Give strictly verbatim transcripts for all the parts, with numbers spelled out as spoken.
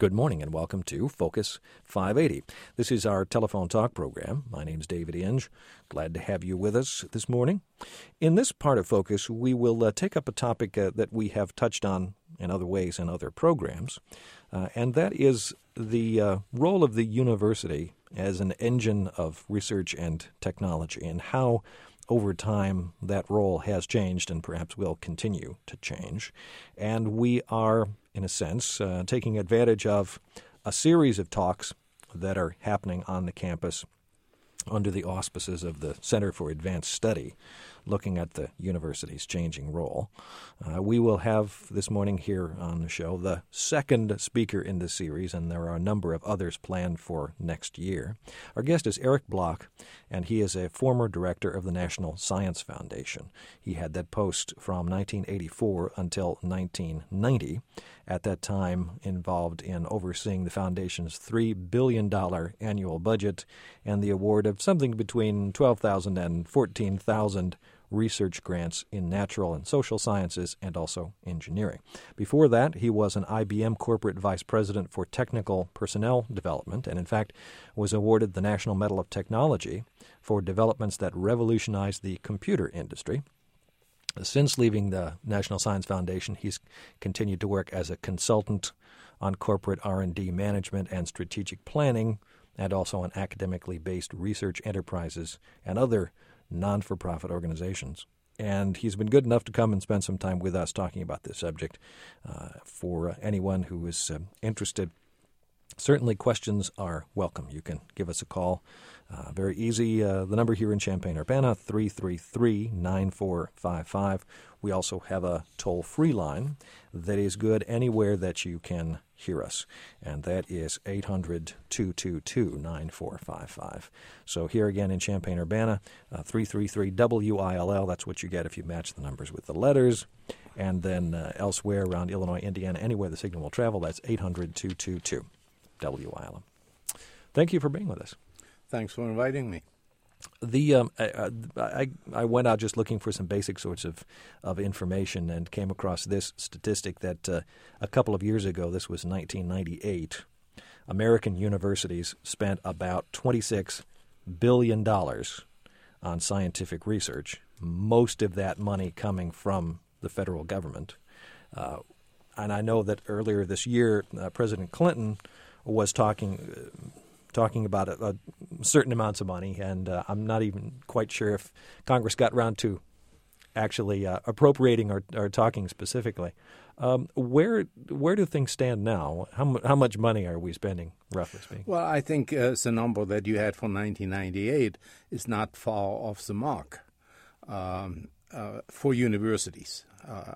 Good morning and welcome to Focus five eighty. This is our telephone talk program. My name's David Inge. Glad to have you with us this morning. In this part of Focus, we will uh, take up a topic uh, that we have touched on in other ways in other programs, uh, and that is the uh, role of the university as an engine of research and technology, and how over time that role has changed and perhaps will continue to change. And we are, in a sense, uh, taking advantage of a series of talks that are happening on the campus under the auspices of the Center for Advanced Study, looking at the university's changing role. Uh, we will have this morning here on the show the second speaker in this series, and there are a number of others planned for next year. Our guest is Eric Bloch, and he is a former director of the National Science Foundation. He had that post from nineteen eighty-four until nineteen ninety, at that time involved in overseeing the foundation's three billion dollars annual budget and the award of something between twelve thousand and fourteen thousand research grants in natural and social sciences and also engineering. Before that, he was an I B M corporate vice president for technical personnel development, and in fact was awarded the National Medal of Technology for developments that revolutionized the computer industry. Since leaving the National Science Foundation, he's continued to work as a consultant on corporate R and D management and strategic planning, and also on academically based research enterprises and other non-for-profit organizations. And he's been good enough to come and spend some time with us talking about this subject. Uh, for uh, anyone who is uh, interested, certainly questions are welcome. You can give us a call. Uh, very easy. Uh, the number here in Champaign-Urbana, three three three, nine four five five. We also have a toll-free line that is good anywhere that you can hear us, and that is eight hundred, two two two, nine four five five. So here again in Champaign-Urbana, uh, three three three W I L L. That's what you get if you match the numbers with the letters. And then uh, elsewhere around Illinois, Indiana, anywhere the signal will travel, that's eight hundred, two two two W I L L. Thank you for being with us. Thanks for inviting me. The um, I, I I went out just looking for some basic sorts of, of information and came across this statistic that uh, a couple of years ago, this was nineteen ninety-eight, American universities spent about twenty-six billion dollars on scientific research, most of that money coming from the federal government. Uh, and I know that earlier this year, uh, President Clinton was talking... Uh, talking about a, a certain amounts of money, and uh, I'm not even quite sure if Congress got around to actually uh, appropriating or, or talking specifically. Um, where where do things stand now? How, how much money are we spending, roughly speaking? Well, I think uh, the number that you had for nineteen ninety-eight is not far off the mark um, uh, for universities. Uh,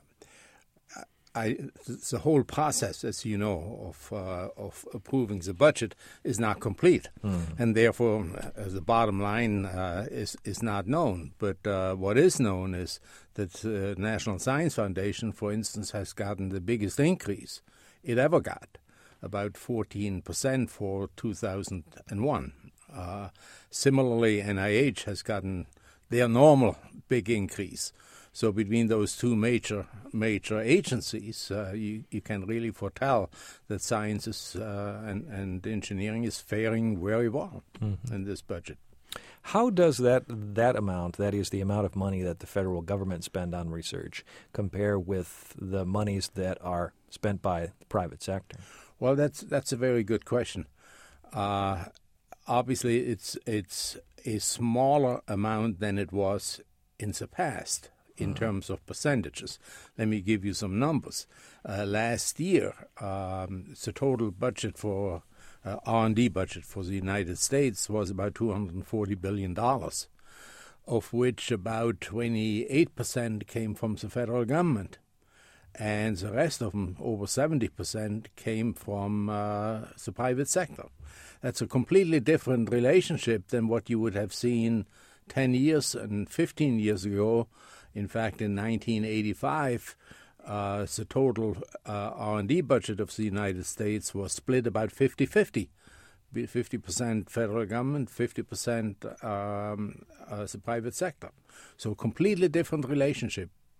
I, the whole process, as you know, of uh, of approving the budget is not complete, mm. and therefore uh, the bottom line uh, is is not known. But uh, what is known is that the National Science Foundation, for instance, has gotten the biggest increase it ever got, about fourteen percent for two thousand one. Uh, similarly, N I H has gotten their normal big increase. So between those two major major agencies, uh, you, you can really foretell that science is, uh, and, and engineering is faring very well mm-hmm. in this budget. How does that that amount, that is the amount of money that the federal government spend on research, compare with the monies that are spent by the private sector? Well, that's that's a very good question. Uh, obviously, it's it's a smaller amount than it was in the past. In terms of percentages. Let me give you some numbers. Uh, last year, um, the total budget for uh, R and D budget for the United States was about two hundred forty billion dollars, of which about twenty-eight percent came from the federal government. And the rest of them, over seventy percent, came from uh, the private sector. That's a completely different relationship than what you would have seen ten years and fifteen years ago. In fact, in nineteen eighty-five, uh, the total uh, R and D budget of the United States was split about fifty-fifty. fifty percent federal government, fifty percent um, uh, the private sector. So completely different relationship.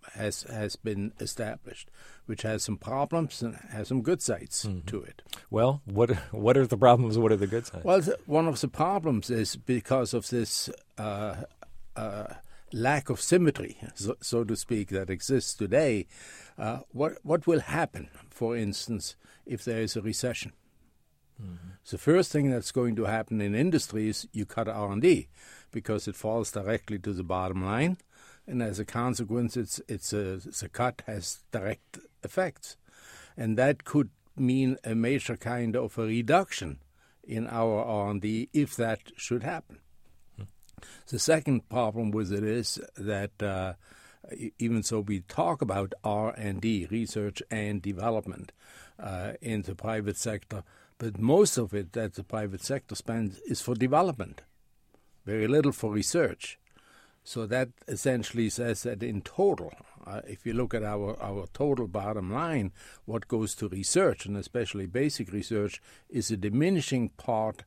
has has been established, which has some problems and has some good sides mm-hmm. to it. Well, what what are the problems? What are the good sides? Well, th- one of the problems is because of this uh, uh, lack of symmetry, so, so to speak, that exists today. Uh, what what will happen, for instance, if there is a recession? Mm-hmm. The first thing that's going to happen in industry is you cut R and D because it falls directly to the bottom line, and as a consequence, it's it's a the cut has direct effects, and that could mean a major kind of a reduction in our R and D if that should happen. Mm-hmm. The second problem with it is that uh, even so we talk about R and D, research and development, uh, in the private sector, but most of it that the private sector spends is for development, very little for research. So that essentially says that in total, uh, if you look at our, our total bottom line, what goes to research, and especially basic research, is a diminishing part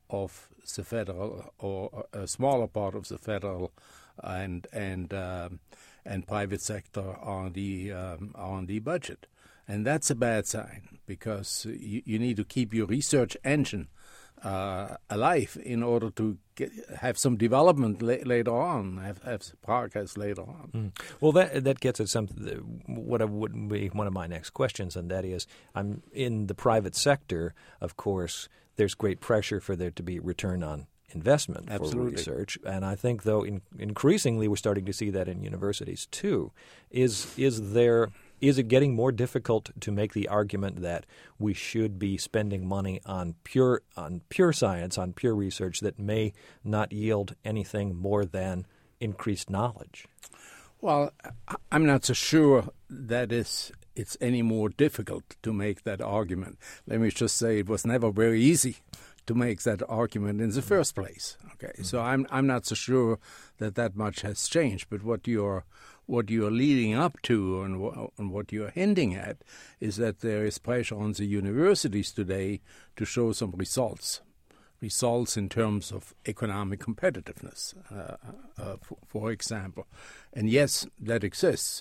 of the federal, or a smaller part of the federal and and um, and private sector R and D um, R and D budget. And that's a bad sign, because you, you need to keep your research engine uh, alive in order to get, have some development la- later on, have, have progress later on. Mm. Well, that that gets at something. What would be one of my next questions, and that is, I'm in the private sector. Of course, there's great pressure for there to be return on investment Absolutely. for research, and I think, though, in, increasingly we're starting to see that in universities too. Is is there Is it getting more difficult to make the argument that we should be spending money on pure on pure science, on pure research that may not yield anything more than increased knowledge? Well, I'm not so sure that is it's any more difficult to make that argument. Let me just say it was never very easy to make that argument in the first place. Okay, mm-hmm. So I'm I'm not so sure that that much has changed. But what you're what you're leading up to and, w- and what you're hinting at is that there is pressure on the universities today to show some results, results in terms of economic competitiveness, uh, uh, for, for example. And yes, that exists,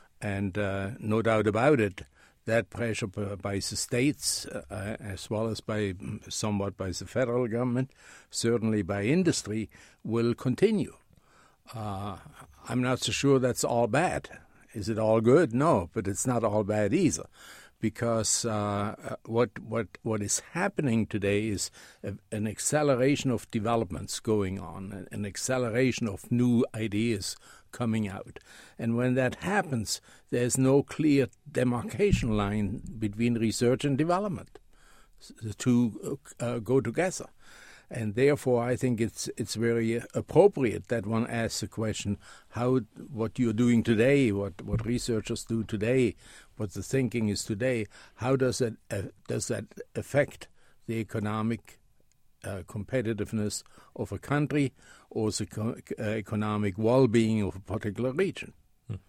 and uh, no doubt about it. That pressure by the states, uh, as well as by somewhat by the federal government, certainly by industry, will continue. Uh, I'm not so sure that's all bad. Is it all good? No, but it's not all bad either, because uh, what what what is happening today is a, an acceleration of developments going on, an acceleration of new ideas coming out. And when that happens, there's no clear demarcation line between research and development. The two uh, go together. And therefore, I think it's it's very appropriate that one asks the question, how what you're doing today, what, what researchers do today, what the thinking is today, how does that uh, does that affect the economic uh, competitiveness of a country or the co- uh, economic well-being of a particular region? Hmm.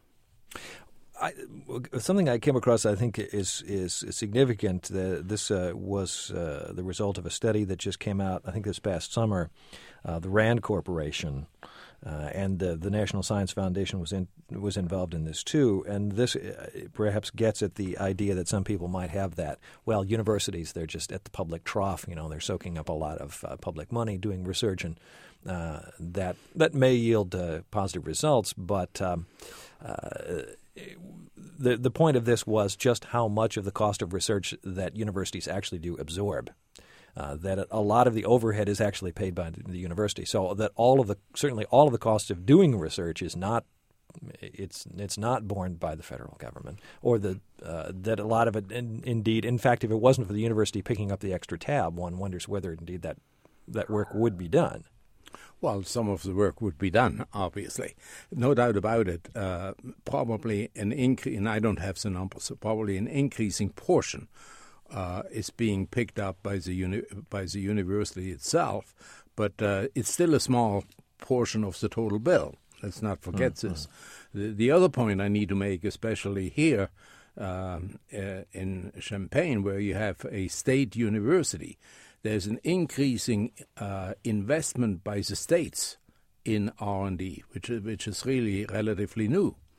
I, something I came across I think is is significant. Uh, this uh, was uh, the result of a study that just came out, I think, this past summer. Uh, the RAND Corporation uh, and the, the National Science Foundation was in, was involved in this too. And this uh, perhaps gets at the idea that some people might have that, well, universities, they're just at the public trough. You know, they're soaking up a lot of uh, public money doing research, and uh, that that may yield uh, positive results, but um, uh, The the point of this was just how much of the cost of research that universities actually do absorb. Uh, that a lot of the overhead is actually paid by the university, so that all of the certainly all of the cost of doing research is not it's it's not borne by the federal government, or the uh, that a lot of it in, indeed, in fact, if it wasn't for the university picking up the extra tab, one wonders whether indeed that that work would be done. Well, some of the work would be done, obviously. No doubt about it. Uh, probably an increase, and I don't have the numbers, so probably an increasing portion uh, is being picked up by the uni- by the university itself, but uh, it's still a small portion of the total bill. Let's not forget mm-hmm. this. The, the other point I need to make, especially here um, uh, in Champaign, where you have a state university, there's an increasing uh, investment by the states in R and D, which is, which is really relatively new.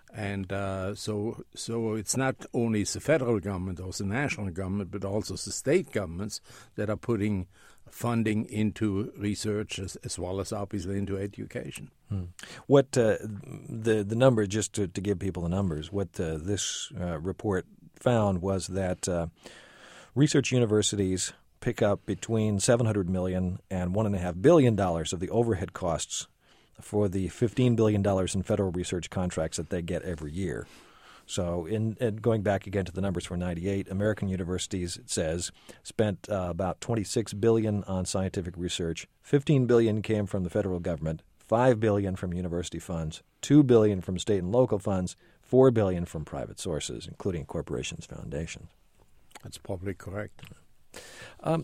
And uh, so so it's not only the federal government or the national government, but also the state governments that are putting funding into research as, as well as obviously into education. Hmm. What uh, the the number, just to, to give people the numbers, what uh, this uh, report found was that uh, research universities pick up between seven hundred million dollars and one point five billion dollars of the overhead costs for the fifteen billion dollars in federal research contracts that they get every year. So in, in going back again to the numbers for ninety-eight, American universities, it says, spent uh, about twenty-six billion dollars on scientific research. fifteen billion dollars came from the federal government, five billion dollars from university funds, two billion dollars from state and local funds, four billion dollars from private sources, including corporations, foundations. That's probably correct. Um,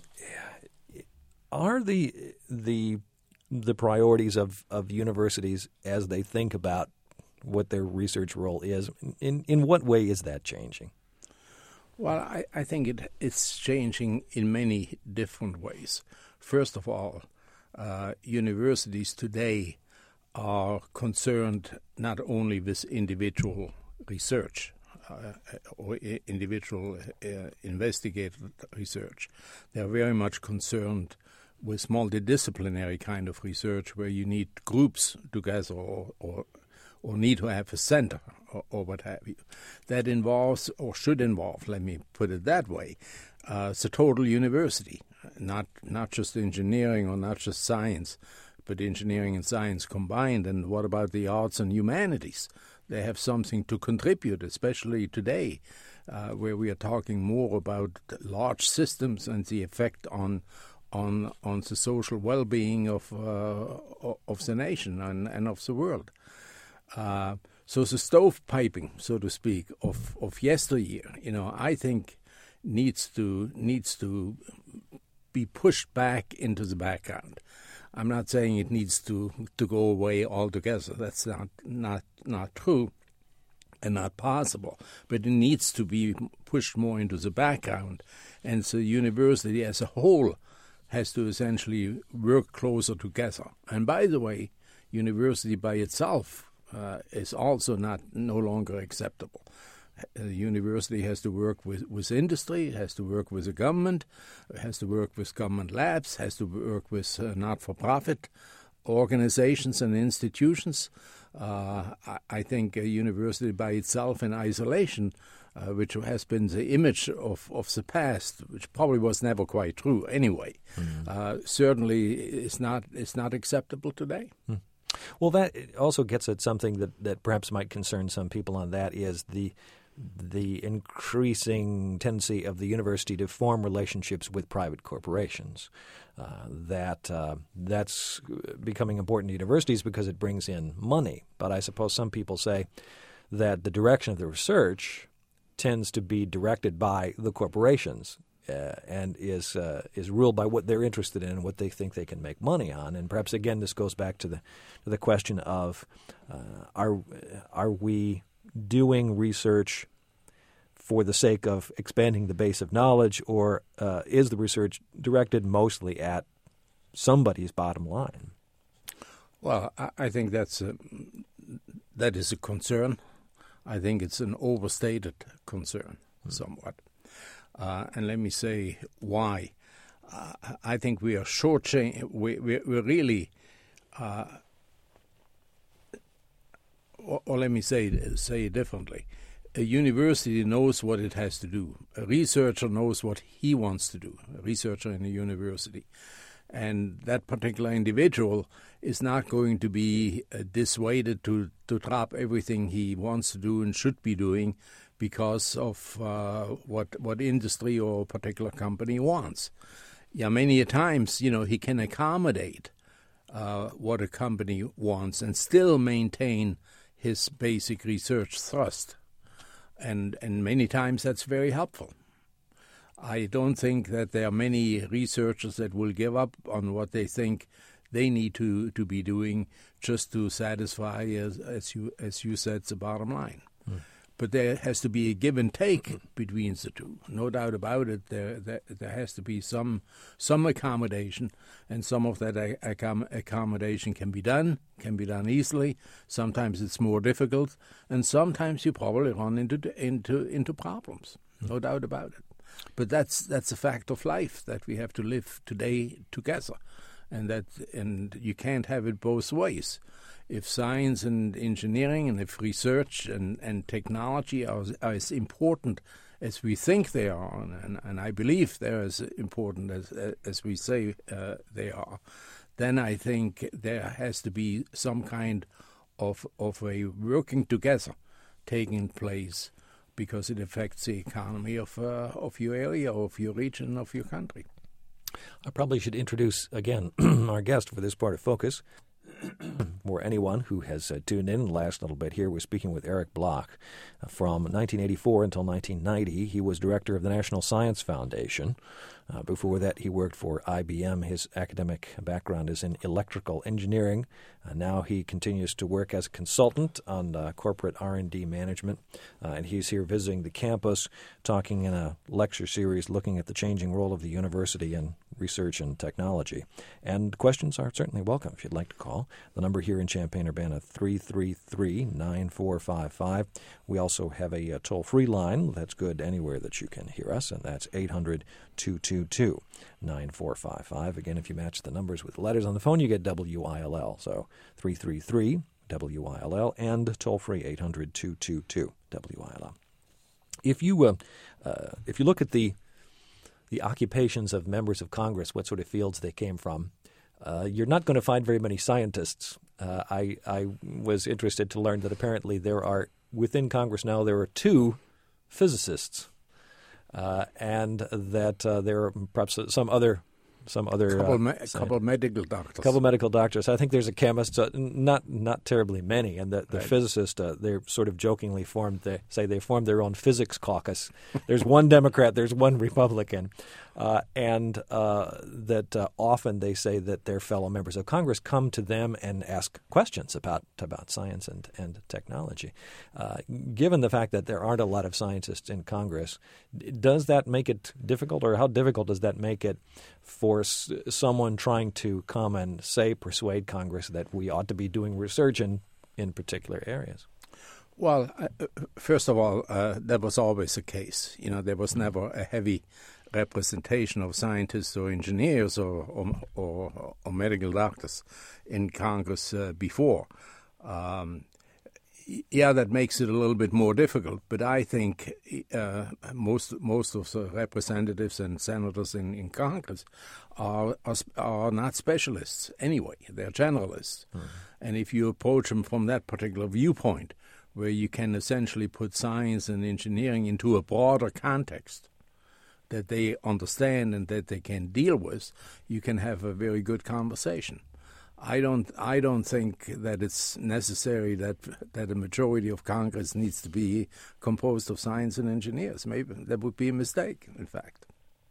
are the the the priorities of, of universities as they think about what their research role is, in in what way is that changing? Well, I, I think it it's changing in many different ways. First of all, uh, universities today are concerned not only with individual research uh, or individual uh, investigative research. They are very much concerned with multidisciplinary kind of research where you need groups together or, or or need to have a center or, or what have you. That involves, or should involve, let me put it that way, uh, it's a total university, not not just engineering or not just science, but engineering and science combined. And what about the arts and humanities? They have something to contribute, especially today, uh, where we are talking more about large systems and the effect on on on the social well-being of uh, of the nation and, and of the world. Uh, so the stovepiping, so to speak, of, of yesteryear, you know, I think needs to needs to be pushed back into the background. I'm not saying it needs to, to go away altogether. That's not, not not true and not possible. But it needs to be pushed more into the background. And the university as a whole has to essentially work closer together. And by the way, university by itself uh, is also not no longer acceptable. The university has to work with, with industry, it has to work with the government, it has to work with government labs, has to work with uh, not-for-profit organizations and institutions. Uh, I, I think a university by itself in isolation, uh, which has been the image of, of the past, which probably was never quite true anyway, mm-hmm. uh, certainly is not, is not acceptable today. Mm. Well, that also gets at something that, that perhaps might concern some people, on that is the the increasing tendency of the university to form relationships with private corporations. Uh, that uh, that's becoming important to universities because it brings in money. But I suppose some people say that the direction of the research tends to be directed by the corporations uh, and is uh, is ruled by what they're interested in and what they think they can make money on. And perhaps again, this goes back to the to the question of uh, are are we doing research for the sake of expanding the base of knowledge, or uh, is the research directed mostly at somebody's bottom line? Well, I, I think that's a, that is a concern. I think it's an overstated concern, mm. somewhat. Uh, and let me say why. Uh, I think we are shortchanging. We, we, we're really. Uh, Or, or let me say say it differently. A university knows what it has to do. A researcher knows what he wants to do, a researcher in a university. And that particular individual is not going to be uh, dissuaded to, to drop everything he wants to do and should be doing because of uh, what what industry or a particular company wants. Yeah, many a times, you know, he can accommodate uh, what a company wants and still maintain his basic research thrust. And and many times that's very helpful. I don't think that there are many researchers that will give up on what they think they need to, to be doing just to satisfy, as, as you as you said, the bottom line. Mm. But there has to be a give and take between the two. No doubt about it. There, there, there has to be some some accommodation, and some of that accom- accommodation can be done, can be done easily. Sometimes it's more difficult, and sometimes you probably run into into into problems. No doubt about it. But that's that's a fact of life, that we have to live today together, and that and you can't have it both ways. If science and engineering and if research and, and technology are, are as important as we think they are, and, and I believe they're as important as as we say uh, they are, then I think there has to be some kind of of a working together taking place, because it affects the economy of uh, of your area, of your region, of your country. I probably should introduce again our guest for this part of Focus. For anyone who has uh, tuned in the last little bit here, we're speaking with Eric Bloch. Uh, from nineteen eighty-four until nineteen ninety, he was director of the National Science Foundation. Uh, before that, he worked for I B M. His academic background is in electrical engineering. Uh, now he continues to work as a consultant on uh, corporate R and D management, uh, and he's here visiting the campus, talking in a lecture series looking at the changing role of the university in research and technology. And questions are certainly welcome if you'd like to call. The number here in Champaign-Urbana, three three three, nine four five five. We also have a, a toll-free line that's good anywhere that you can hear us, and that's eight hundred, two two two, nine four five five. Again, if you match the numbers with letters on the phone, you get W I L L. So three three three, W I L L, and toll-free eight hundred, two two two, W I L L. If you, uh, uh, if you look at the the occupations of members of Congress, what sort of fields they came from, uh, you're not going to find very many scientists. Uh, I, I was interested to learn that apparently there are, within Congress now, there are two physicists, uh, and that uh, there are perhaps some other some other couple, uh, me- couple medical doctors. couple medical doctors. I think there's a chemist, uh, not not terribly many, and the, the right. physicist. Uh, they're sort of jokingly formed. They say they formed their own physics caucus. There's one Democrat, there's one Republican, uh, and uh, that uh, often they say that their fellow members of Congress come to them and ask questions about about science and and technology. Uh, given the fact that there aren't a lot of scientists in Congress, does that make it difficult, or how difficult does that make it for s- someone trying to come and say, persuade Congress that we ought to be doing research in, in particular areas? Well, uh, first of all, uh, that was always the case. You know, there was never a heavy representation of scientists or engineers or or, or, or medical doctors in Congress uh, before. Um, Yeah, that makes it a little bit more difficult, but I think uh, most most of the representatives and senators in, in Congress are, are are not specialists anyway. They're generalists. Mm-hmm. And if you approach them from that particular viewpoint, where you can essentially put science and engineering into a broader context that they understand and that they can deal with, you can have a very good conversation. I don't. I don't think that it's necessary that that a majority of Congress needs to be composed of science and engineers. Maybe that would be a mistake. In fact,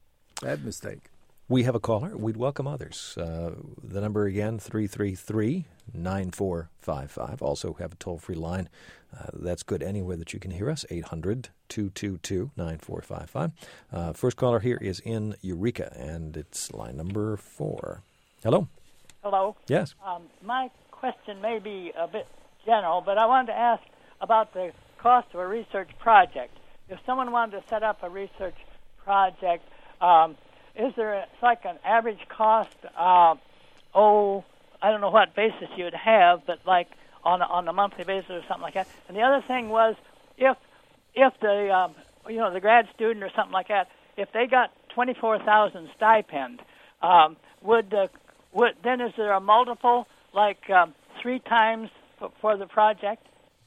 bad mistake. We have a caller. We'd welcome others. Uh, the number again: three three three, nine four five five. Also have a toll-free line. Uh, that's good anywhere that you can hear us. Eight hundred, two two two, nine four five five. Uh, first caller here is in Eureka, and it's line number four. Hello. Hello. Yes. Um, my question may be a bit general, but I wanted to ask about the cost of a research project. If someone wanted to set up a research project, um, is there a, it's like an average cost? Uh, oh, I don't know what basis you'd have, but like on a, on a monthly basis or something like that. And the other thing was, if if the um, you know the grad student or something like that, if they got twenty-four thousand stipend, um, would the Would, then is there a multiple, like um, three times for, for the project?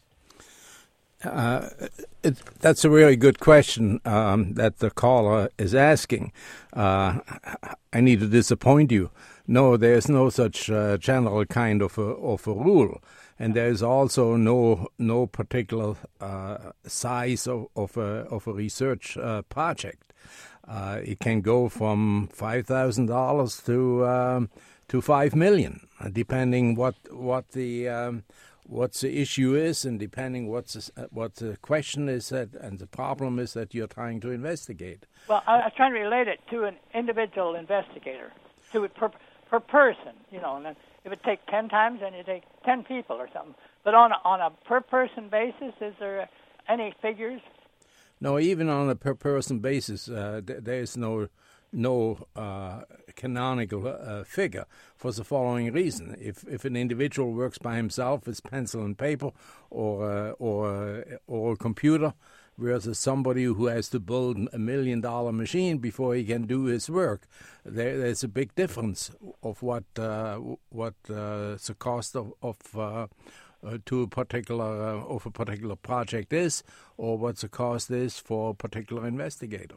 Uh, it, that's a really good question um, that the caller is asking. Uh, I need to disappoint you. No, there's no such uh, general kind of a, of a rule. And there's also no no particular uh, size of, of, a, of a research uh, project. Uh, it can go from five thousand dollars to... Um, to five million, depending what what the um, what the issue is, and depending what the, what the question is that, and the problem is that you're trying to investigate. Well, I was trying to relate it to an individual investigator, to it per, per person, you know, and then if it takes ten times, then you take ten people or something. But on a, on a per-person basis, is there any figures? No, even on a per-person basis, uh, th- there is no no uh, canonical uh, figure for the following reason. If if an individual works by himself with pencil and paper or uh, or uh, or a computer, versus somebody who has to build a million dollar machine before he can do his work, there, there's a big difference of what uh, what uh, the cost of, of uh, uh, to a particular uh, of a particular project is, or what the cost is for a particular investigator.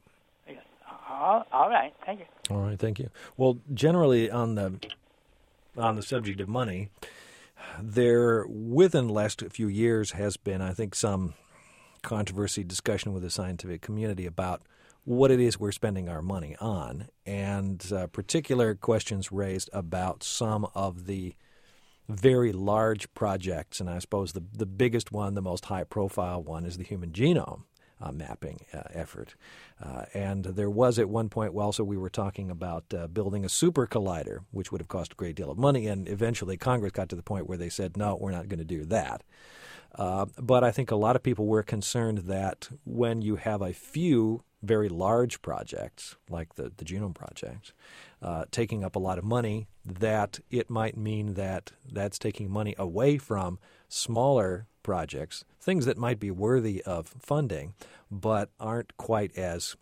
All, all right, thank you. All right, thank you. Well, generally on the on the subject of money, there within the last few years has been, I think, some controversy, discussion with the scientific community about what it is we're spending our money on, and uh, particular questions raised about some of the very large projects. And I suppose the the biggest one, the most high-profile one, is the human genome Uh, mapping uh, effort. Uh, and there was at one point, well, so we were talking about uh, building a super collider, which would have cost a great deal of money, and eventually Congress got to the point where they said, no, we're not going to do that. Uh, but I think a lot of people were concerned that when you have a few very large projects, like the, the Genome Project, uh, taking up a lot of money, that it might mean that that's taking money away from smaller projects, things that might be worthy of funding, but aren't quite as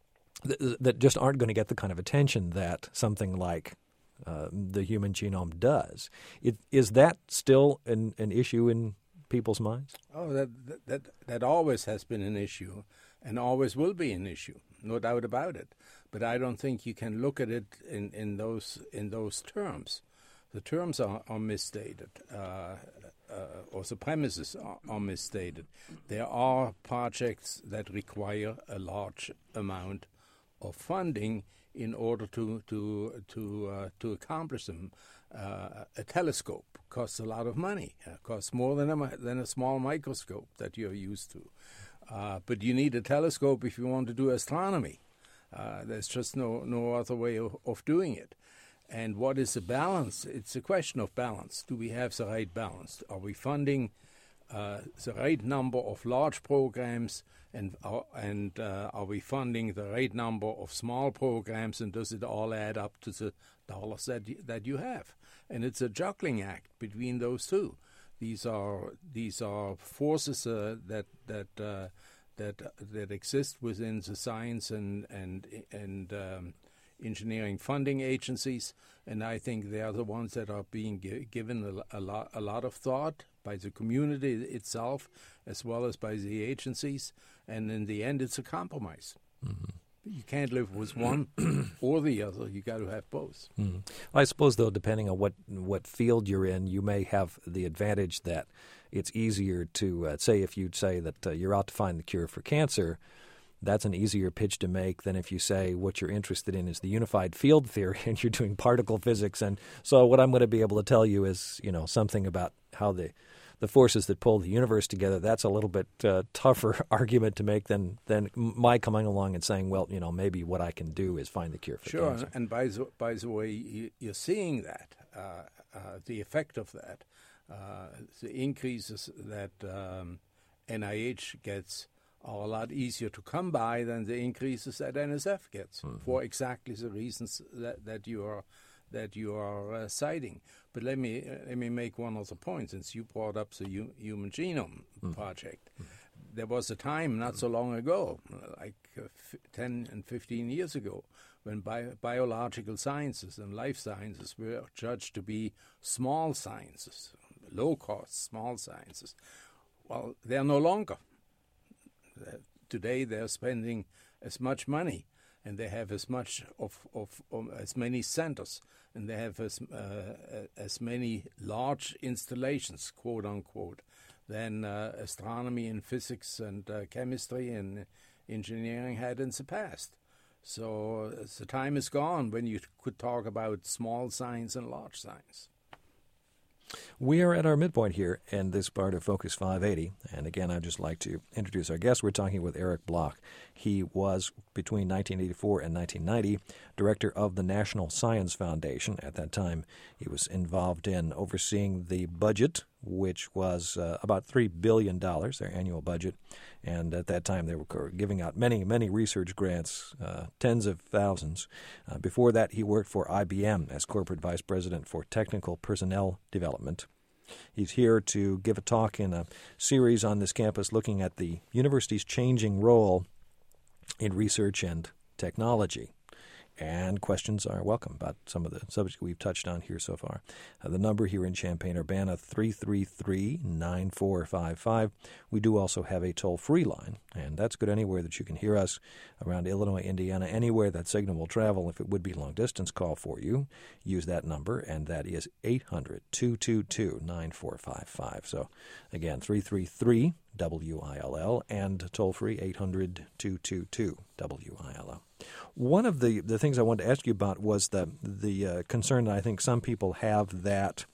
th- that just aren't going to get the kind of attention that something like uh, the human genome does. It, is that still an, an issue in people's minds? Oh, that, that that always has been an issue, and always will be an issue, no doubt about it. But I don't think you can look at it in, in those in those terms. The terms are, are misstated, uh, uh, or the premises are, are misstated. There are projects that require a large amount of funding in order to to to uh, to accomplish them. Uh, a telescope costs a lot of money. It costs more than a than a small microscope that you're used to. Uh, but you need a telescope if you want to do astronomy. Uh, there's just no no other way of, of doing it. And what is the balance? It's a question of balance. Do we have the right balance? Are we funding uh, the right number of large programs, and uh, and uh, are we funding the right number of small programs, and does it all add up to the dollars that you, that you have? And it's a juggling act between those two. These are these are forces uh, that that uh, that that exist within the science and and and um, engineering funding agencies, and I think they are the ones that are being gi- given a, a lot a lot of thought by the community itself, as well as by the agencies. And in the end, it's a compromise. Mm-hmm. You can't live with one or the other. You got to have both. Mm. Well, I suppose, though, depending on what what field you're in, you may have the advantage that it's easier to uh, say if you'd say that uh, you're out to find the cure for cancer. That's an easier pitch to make than if you say what you're interested in is the unified field theory and you're doing particle physics. And so what I'm going to be able to tell you is, you know, something about how the the forces that pull the universe together. That's a little bit uh, tougher argument to make than than my coming along and saying, well, you know, maybe what I can do is find the cure for sure. cancer. Sure, and by the, by the way, you, you're seeing that, uh, uh, the effect of that, uh, the increases that um, N I H gets are a lot easier to come by than the increases that N S F gets, mm-hmm. for exactly the reasons that, that you are that you are uh, citing. But let me uh, let me make one other point, since you brought up the U- Human Genome mm-hmm. Project. Mm-hmm. There was a time not so long ago, like uh, f- ten and fifteen years ago, when bi- biological sciences and life sciences were judged to be small sciences, low-cost small sciences. Well, they're no longer. Uh, today they're spending as much money, and they have as much of, of, of as many centers, and they have as uh, as many large installations, quote unquote, than uh, astronomy and physics and uh, chemistry and engineering had in the past. So uh, the time is gone when you could talk about small science and large science. We are at our midpoint here in this part of Focus five eighty. And again, I'd just like to introduce our guest. We're talking with Eric Bloch. He was, between nineteen eighty-four and nineteen ninety, director of the National Science Foundation. At that time, he was involved in overseeing the budget, which was uh, about three billion dollars, their annual budget. And at that time, they were giving out many, many research grants, uh, tens of thousands. Uh, before that, he worked for I B M as corporate vice president for technical personnel development. He's here to give a talk in a series on this campus looking at the university's changing role in research and technology. And questions are welcome about some of the subjects we've touched on here so far. Uh, the number here in Champaign-Urbana, three three three, nine four five five. We do also have a toll-free line, and that's good anywhere that you can hear us around Illinois, Indiana, anywhere that signal will travel. If it would be long-distance call for you, use that number, and that is eight hundred, two two two, nine four five five. So, again, three three three, W I L L, and toll-free eight hundred, two two two, W I L L. One of the, the things I wanted to ask you about was the the uh, concern that I think some people have that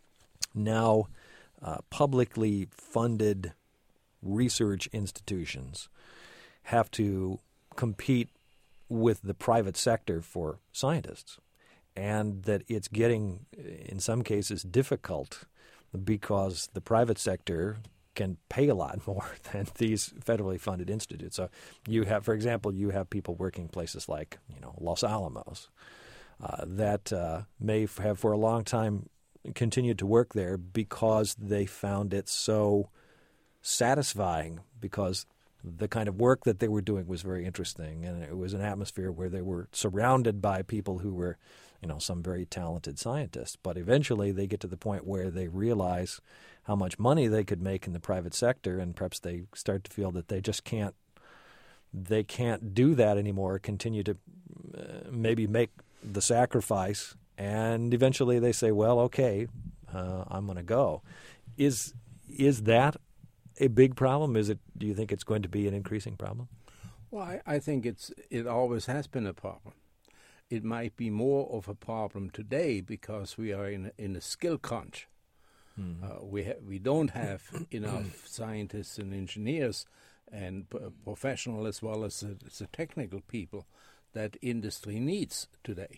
now uh, publicly funded research institutions have to compete with the private sector for scientists, and that it's getting, in some cases, difficult because the private sector can pay a lot more than these federally funded institutes. So you have, for example, you have people working places like, you know, Los Alamos uh, that uh, may have for a long time continued to work there because they found it so satisfying, because the kind of work that they were doing was very interesting, and it was an atmosphere where they were surrounded by people who were, you know, some very talented scientists. But eventually they get to the point where they realize how much money they could make in the private sector, and perhaps they start to feel that they just can't they can't do that anymore, continue to uh, maybe make the sacrifice, and eventually they say, well, okay, uh, I'm going to go. Is is that a big problem? Is it? Do you think it's going to be an increasing problem? Well, I, I think it's it always has been a problem. It might be more of a problem today because we are in a, in a skill crunch. Mm-hmm. Uh, we ha- we don't have enough scientists and engineers and p- professional as well as the, as the technical people that industry needs today.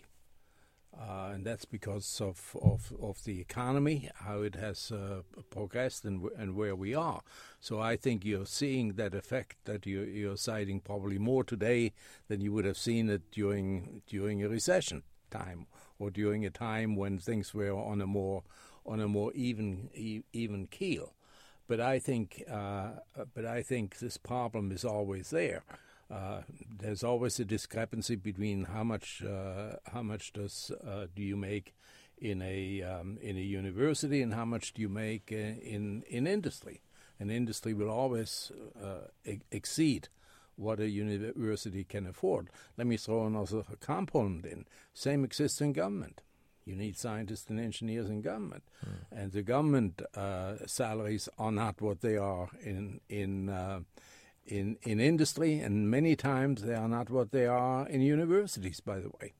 Uh, and that's because of, of, of the economy, how it has uh, progressed and, w- and where we are. So I think you're seeing that effect that you're, you're citing probably more today than you would have seen it during during a recession time or during a time when things were on a more on a more even e- even keel. But I think uh, but I think this problem is always there. Uh, there's always a discrepancy between how much uh, how much does uh, do you make in a um, in a university and how much do you make uh, in in industry. And industry will always uh, e- exceed what a university can afford. Let me throw another component in. Same exists in government. You need scientists and engineers in government, mm. and the government uh, salaries are not what they are in in. Uh, In, in industry, and many times they are not what they are in universities, by the way.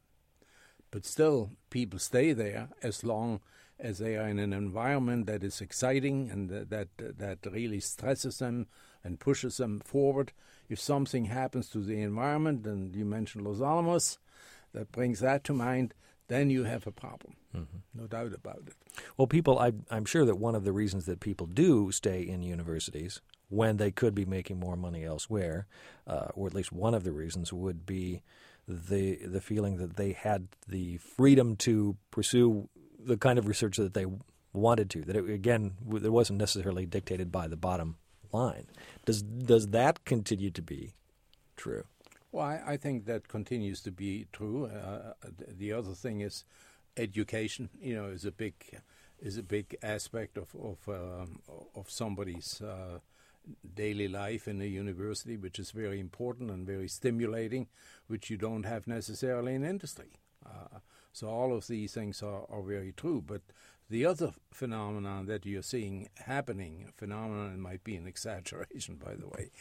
But still, people stay there as long as they are in an environment that is exciting and that that, that really stresses them and pushes them forward. If something happens to the environment, and you mentioned Los Alamos, that brings that to mind, then you have a problem. Mm-hmm. No doubt about it. Well, people, I, I'm sure that one of the reasons that people do stay in universities when they could be making more money elsewhere, uh, or at least one of the reasons would be the the feeling that they had the freedom to pursue the kind of research that they wanted to, that it, again, it wasn't necessarily dictated by the bottom line. Does does that continue to be true? Well, I, I think that continues to be true. Uh, the other thing is education. You know, is a big is a big aspect of of um, of somebody's uh, daily life in a university, which is very important and very stimulating, which you don't have necessarily in industry. Uh, so all of these things are, are very true. But the other phenomenon that you're seeing happening, phenomenon might be an exaggeration, by the way,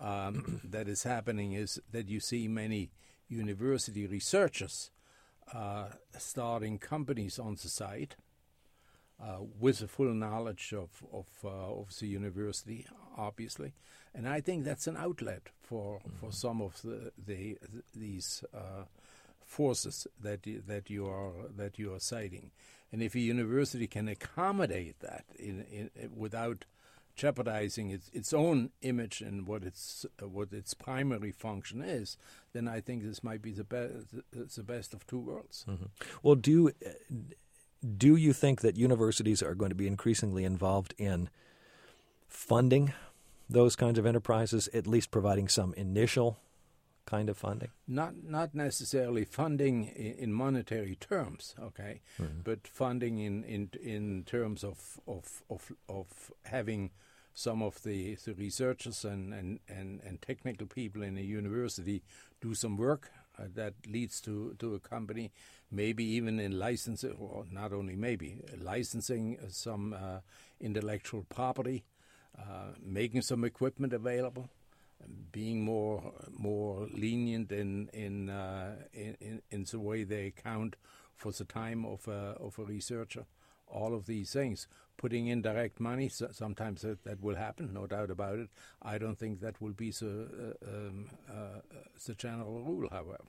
um, that is happening is that you see many university researchers uh, starting companies on the side, uh, with a full knowledge of of, uh, of the university, obviously, and I think that's an outlet for mm-hmm. for some of the, the these uh, forces that you, that you are that you are citing, and if a university can accommodate that in, in, without jeopardizing its its own image and what its uh, what its primary function is, then I think this might be the best the best of two worlds. Mm-hmm. Well, do you, do you think that universities are going to be increasingly involved in funding those kinds of enterprises, at least providing some initial kind of funding? Not not necessarily funding in, in monetary terms, okay, mm-hmm. but funding in, in in terms of of of of having some of the, the researchers and, and, and, and technical people in a university do some work uh, that leads to, to a company, maybe even in licensing, or not only maybe, licensing some uh, intellectual property, uh, making some equipment available, being more more lenient in in, uh, in in the way they account for the time of a, of a researcher. All of these things, putting in direct money, so sometimes that, that will happen, no doubt about it. I don't think that will be the, uh, um, uh, the general rule, however.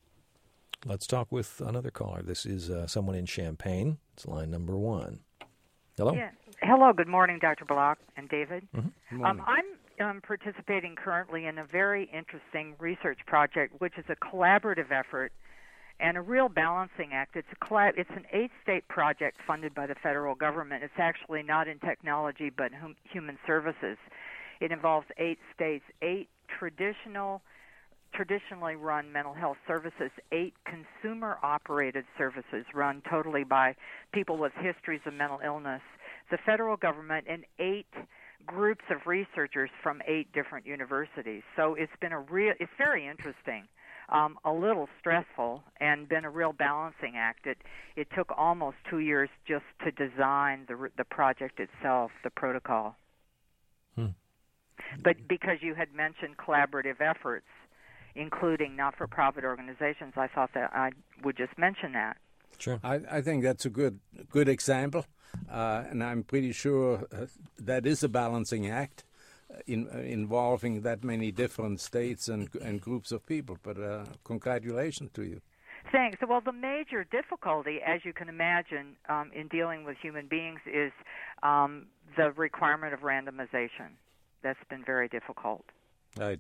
Let's talk with another caller. This is uh, someone in Champaign. It's line number one. Hello? Yeah. Hello, good morning, Doctor Block and David. Mm-hmm. Um, I'm um, participating currently in a very interesting research project, which is a collaborative effort and a real balancing act. It's a collab- It's an eight-state project funded by the federal government. It's actually not in technology but hum- human services. It involves eight states, eight traditional, traditionally run mental health services, eight consumer-operated services run totally by people with histories of mental illness, the federal government, and eight groups of researchers from eight different universities. So it's been a real. It's very interesting. Um, a little stressful, and been a real balancing act. It it took almost two years just to design the the project itself, the protocol. Hmm. But because you had mentioned collaborative efforts, including not-for-profit organizations, I thought that I would just mention that. Sure. I, I think that's a good good example, uh, and I'm pretty sure uh, that is a balancing act. In, uh, involving that many different states and and groups of people, but uh, congratulations to you. Thanks. Well, the major difficulty, as you can imagine, um, in dealing with human beings is um, the requirement of randomization. That's been very difficult. Right.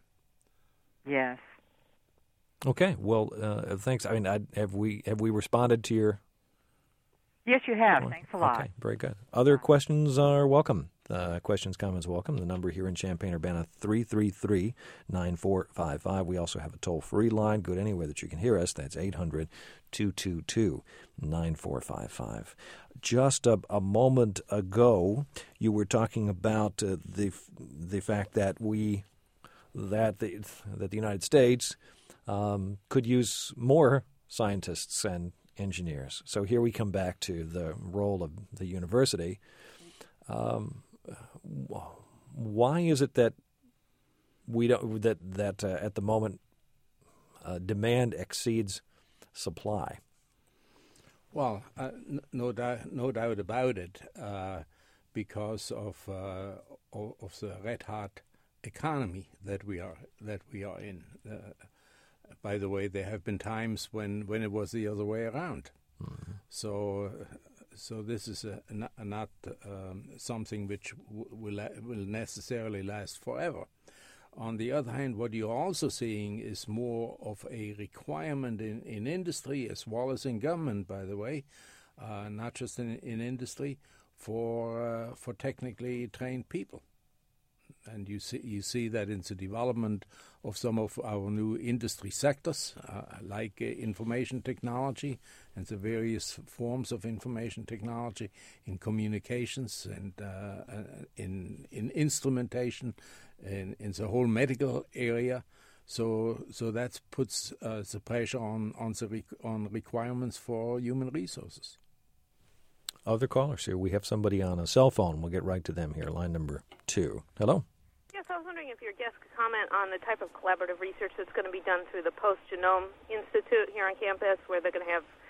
Yes. Okay. Well, uh, thanks. I mean, I, have we have we responded to your? Yes, you have. Thanks a lot. Okay. Very good. Other questions are welcome. Uh, questions, comments, welcome. The number here in Champaign-Urbana, three three three, nine four five five. We also have a toll-free line. Good anywhere that you can hear us. That's eight hundred, two two two, nine four five five. Just a, a moment ago, you were talking about uh, the the fact that we that the that the United States um, could use more scientists and engineers. So here we come back to the role of the university. Um, why is it that we don't that that uh, at the moment uh, demand exceeds supply? Well, uh, n- no doubt, no doubt about it, uh, because of uh, of the red hot economy that we are that we are in. Uh, by the way, there have been times when, when it was the other way around. Mm-hmm. So. So this is a, a, not um, something which w- will will necessarily last forever. On the other hand, what you're also seeing is more of a requirement in, in industry as well as in government, by the way, uh, not just in, in industry, for uh, for technically trained people. And you see you see that in the development of some of our new industry sectors, uh, like uh, information technology and the various forms of information technology in communications and uh, in in instrumentation, in, in the whole medical area. So so that puts uh, the pressure on on the re- on requirements for human resources. Other callers here. We have somebody on a cell phone. We'll get right to them here. Line number two. Hello. Yes, I was wondering if your guest could comment on the type of collaborative research that's going to be done through the Post Genome Institute here on campus, where they're going to have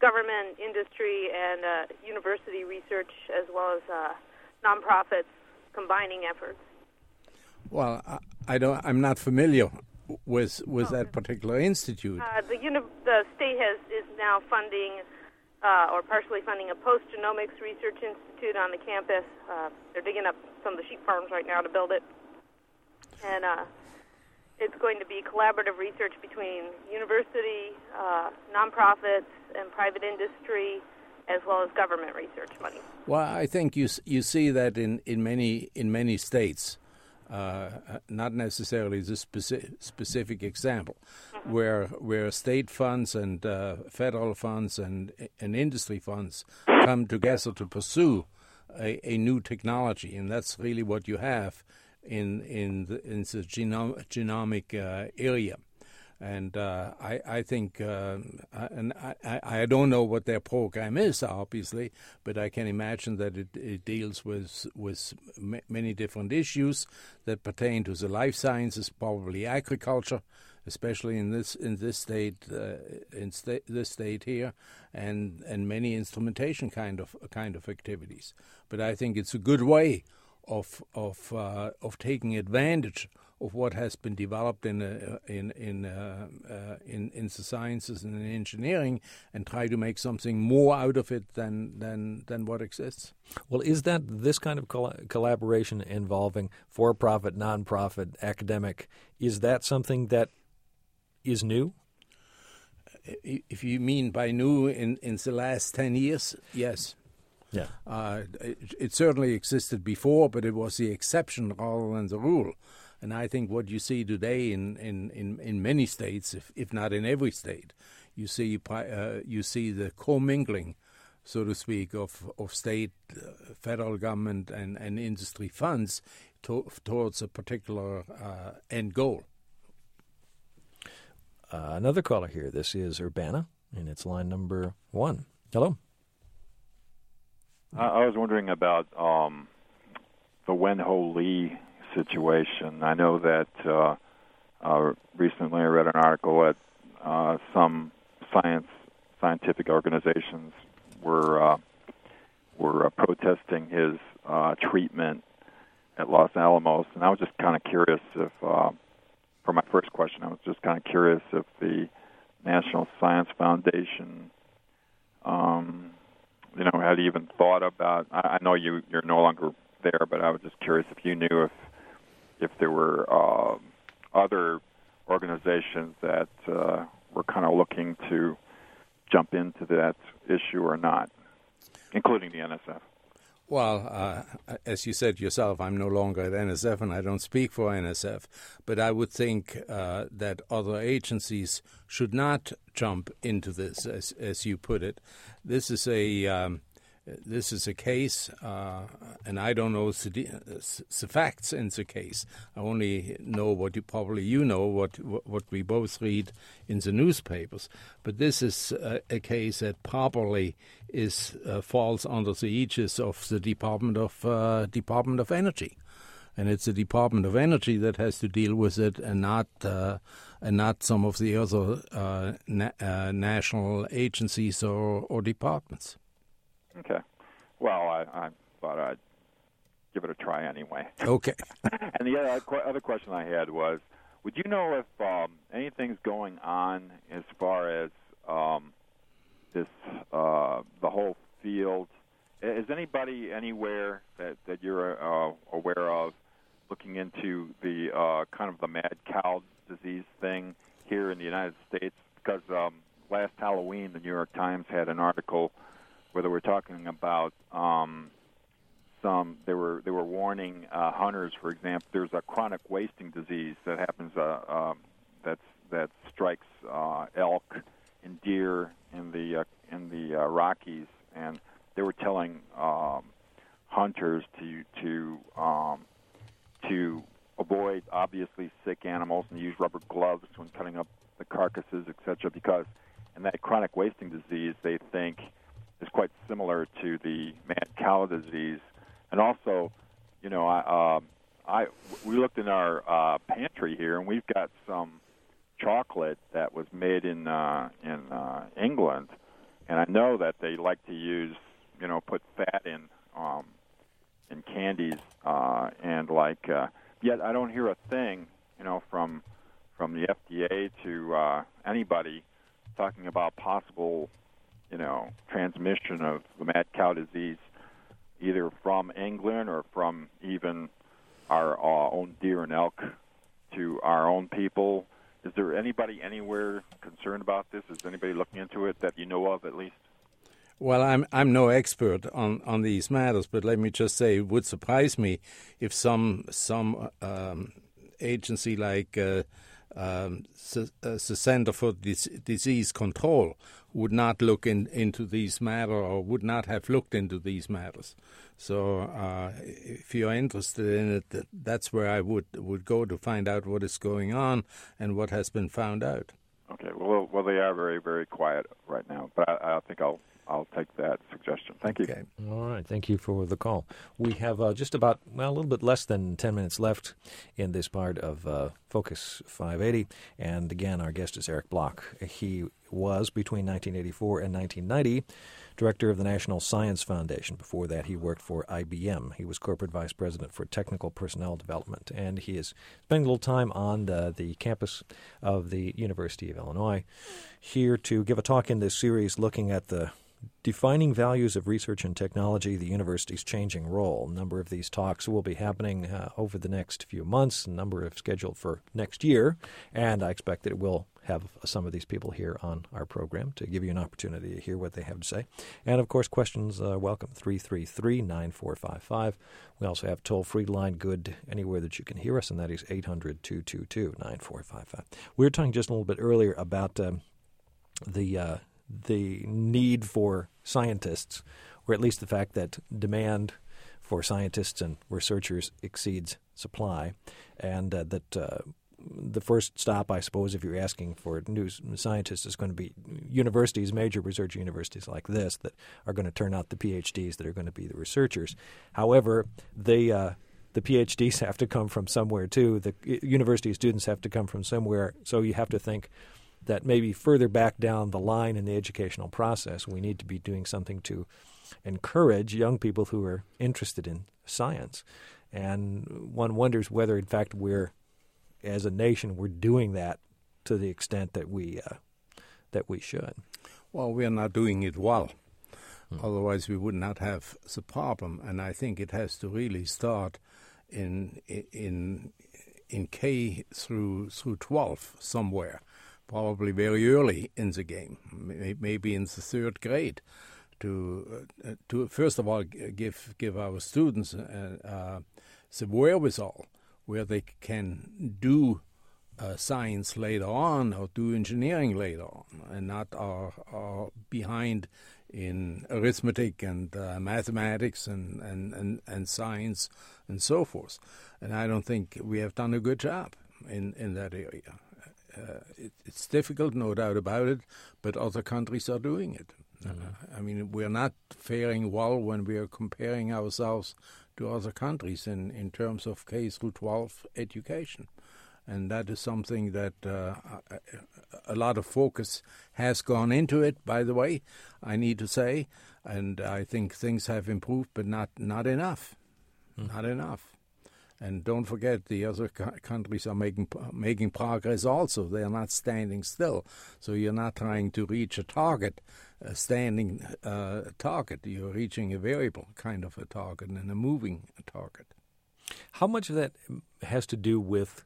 government, industry, and uh, university research, as well as uh, nonprofits combining efforts? Well, I, I don't. I'm not familiar with with oh. that particular institute. Uh, the uni- the state has is now funding, uh, or partially funding, a post-genomics research institute on the campus. Uh, they're digging up some of the sheep farms right now to build it, and uh, it's going to be collaborative research between university, uh, nonprofits, and private industry, as well as government research money. Well, I think you you see that in, in many in many states, uh, not necessarily the speci- specific example, mm-hmm. where where state funds and uh, federal funds and and industry funds come together to pursue a, a new technology, and that's really what you have in in the, in the genome, genomic uh, area. And uh, I, I think, uh, and I, I don't know what their program is, obviously, but I can imagine that it, it deals with with m- many different issues that pertain to the life sciences, probably agriculture, especially in this in this state, uh, in sta- this state here, and and many instrumentation kind of kind of activities. But I think it's a good way of of uh, of taking advantage of what has been developed in uh, in in, uh, uh, in in the sciences and in engineering, and try to make something more out of it than than than what exists. Well, is that this kind of col- collaboration involving for-profit, non-profit, academic? Is that something that is new? If you mean by new in in the last ten years, yes. Yeah, uh, it, it certainly existed before, but it was the exception rather than the rule. And I think what you see today in, in, in, in many states, if, if not in every state, you see uh, you see the commingling, so to speak, of of state, uh, federal government, and, and industry funds to, towards a particular uh, end goal. Uh, another caller here. This is Urbana, and it's line number one. Hello. I was wondering about um, the Wen-Ho Lee situation. I know that uh, uh, recently I read an article that uh, some science scientific organizations were uh, were uh, protesting his uh, treatment at Los Alamos, and I was just kind of curious if, uh, for my first question, I was just kind of curious if the National Science Foundation, um, you know, had even thought about. I, I know you you're no longer there, but I was just curious if you knew if. if there were uh, other organizations that uh, were kind of looking to jump into that issue or not, including the N S F. Well, uh, as you said yourself, I'm no longer at N S F and I don't speak for N S F, but I would think uh, that other agencies should not jump into this, as, as you put it. This is a... Um, This is a case, uh, and I don't know the, the facts in the case. I only know what you probably you know, what what we both read in the newspapers. But this is a, a case that properly is uh, falls under the aegis of the Department of uh, Department of Energy, and it's the Department of Energy that has to deal with it, and not uh, and not some of the other uh, na- uh, national agencies or, or departments. Okay. Well, I, I thought I'd give it a try anyway. Okay. And the other, other question I had was, would you know if um, anything's going on as far as um, this, uh, the whole field? Is anybody anywhere that, that you're uh, aware of looking into the uh, kind of the mad cow disease thing here in the United States? Because um, last Halloween, the New York Times had an article where they were talking about um, some, they were they were warning uh, hunters, for example, there's a chronic wasting disease that happens, uh, um, that's, that strikes uh, elk and deer in the uh, in the uh, Rockies, and they were telling um, hunters to to um, to avoid obviously sick animals and use rubber gloves when cutting up the carcasses, et cetera, because in that chronic wasting disease, they think is quite similar to the mad cow disease. And also, you know, I, uh, I we looked in our uh, pantry here, and we've got some chocolate that was made in uh, in uh, England, and I know that they like to use, you know, put fat in um, in candies, uh, and like. Uh, yet I don't hear a thing, you know, from from the F D A to uh, anybody talking about possible, you know, transmission of the mad cow disease, either from England or from even our uh, own deer and elk to our own people. Is there anybody anywhere concerned about this? Is anybody looking into it that you know of, at least? Well, I'm I'm no expert on, on these matters, but let me just say it would surprise me if some some um, agency like uh, um, the Center for Dis- Disease Control would not look in, into these matters or would not have looked into these matters. So uh, if you're interested in it, that's where I would, would go to find out what is going on and what has been found out. Okay. Well, well, they are very, very quiet right now, but I, I think I'll I'll take that suggestion. Thank you. Okay. All right. Thank you for the call. We have uh, just about, well, a little bit less than ten minutes left in this part of uh, Focus five eighty. And again, our guest is Eric Bloch. He was, between nineteen eighty-four and nineteen ninety, director of the National Science Foundation. Before that, he worked for I B M. He was corporate vice president for technical personnel development. And he is spending a little time on the, the campus of the University of Illinois here to give a talk in this series looking at the Defining Values of Research and Technology, the University's Changing Role. A number of these talks will be happening uh, over the next few months, a number of scheduled for next year, and I expect that it will have some of these people here on our program to give you an opportunity to hear what they have to say. And, of course, questions uh, welcome, three three three, nine four five five. We also have toll-free line good anywhere that you can hear us, and that is eight hundred, two two two, nine four five five. We were talking just a little bit earlier about um, the... Uh, the need for scientists, or at least the fact that demand for scientists and researchers exceeds supply, and uh, that uh, the first stop, I suppose, if you're asking for new scientists, is going to be universities, major research universities like this, that are going to turn out the P H Ds that are going to be the researchers. However, they... Uh, The P H Ds have to come from somewhere, too. The university students have to come from somewhere, so you have to think that maybe further back down the line in the educational process, we need to be doing something to encourage young people who are interested in science. And one wonders whether, in fact, we're, as a nation, we're doing that to the extent that we uh, that we should. Well, we are not doing it well. Hmm. Otherwise, we would not have the problem. And I think it has to really start in in in K through through twelve somewhere. Probably very early in the game, maybe in the third grade, to uh, to first of all give give our students uh, uh, the wherewithal where they can do uh, science later on or do engineering later on, and not are, are behind in arithmetic and uh, mathematics and, and, and, and science and so forth. And I don't think we have done a good job in, in that area. Uh, it, it's difficult, no doubt about it, but other countries are doing it. Mm-hmm. Uh, I mean, we're not faring well when we are comparing ourselves to other countries in, in terms of K through twelve education. And that is something that uh, a, a lot of focus has gone into it, by the way, I need to say. And I think things have improved, but not, not enough. Mm-hmm. Not enough. And don't forget, the other co- countries are making making progress also. They are not standing still. So you're not trying to reach a target, a standing uh, target. You're reaching a variable kind of a target and a moving target. How much of that has to do with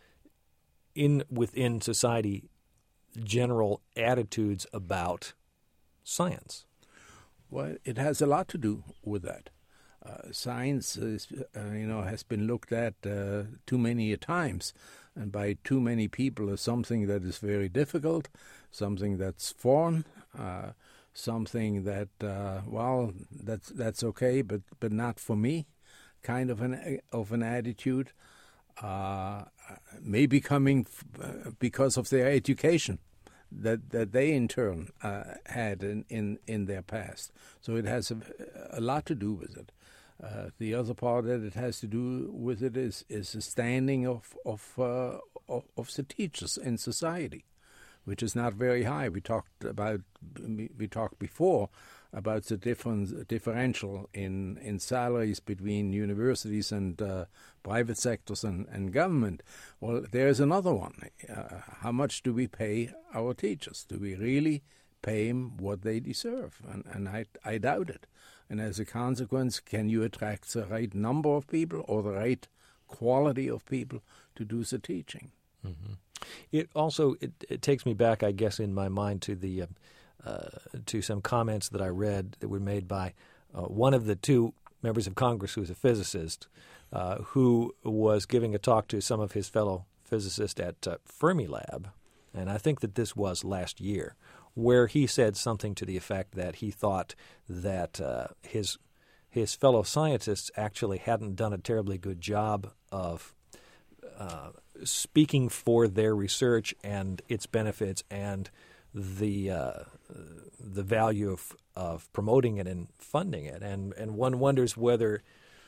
in within society general attitudes about science? Well, it has a lot to do with that. Uh, science, is, uh, you know, has been looked at uh, too many times, and by too many people as something that is very difficult, something that's foreign, uh, something that, uh, well, that's that's okay, but but not for me, kind of an of an attitude, uh, maybe coming f- because of their education that that they in turn uh, had in, in in their past. So it has a, a lot to do with it. Uh, the other part that it has to do with it is is the standing of of, uh, of of the teachers in society. which is not very high. We talked about we talked before about the difference differential in, in salaries between universities and uh, private sectors and, and government. Well, there is another one. Uh, how much do we pay our teachers? Do we really pay them what they deserve? And, and I, I doubt it. And as a consequence, can you attract the right number of people or the right quality of people to do the teaching? Mm-hmm. It also it, it takes me back, I guess, in my mind to the uh, uh, to some comments that I read that were made by uh, one of the two members of Congress who was a physicist, uh, who was giving a talk to some of his fellow physicists at uh, Fermilab, and I think that this was last year, where he said something to the effect that he thought that uh, his his fellow scientists actually hadn't done a terribly good job of uh, speaking for their research and its benefits and the uh, the value of, of promoting it and funding it. And, and one wonders whether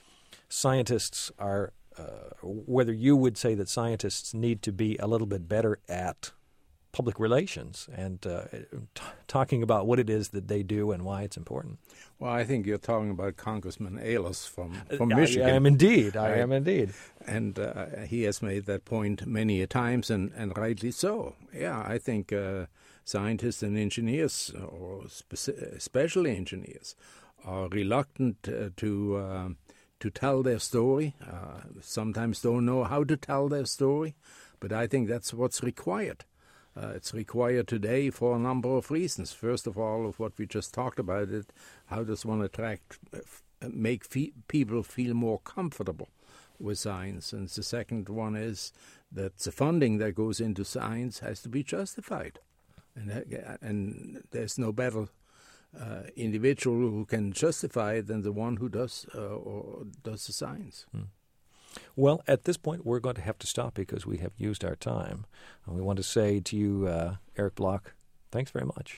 scientists are, uh, whether you would say that scientists need to be a little bit better at public relations and uh, t- talking about what it is that they do and why it's important. Well, I think you're talking about Congressman Ailes from, from I, Michigan. I am indeed. I right? am indeed. And uh, he has made that point many a times, and, and rightly so. Yeah, I think uh, scientists and engineers, or speci- especially engineers, are reluctant uh, to uh, to tell their story. Uh, sometimes don't know how to tell their story, but I think that's what's required. Uh, it's required today for a number of reasons. First of all, of what we just talked about, it how does one attract, uh, make fe- people feel more comfortable with science? And the second one is that the funding that goes into science has to be justified, and uh, and there's no better uh, individual who can justify it than the one who does uh, or does the science. Hmm. Well, at this point, we're going to have to stop because we have used our time. And we want to say to you, uh, Eric Bloch, thanks very much.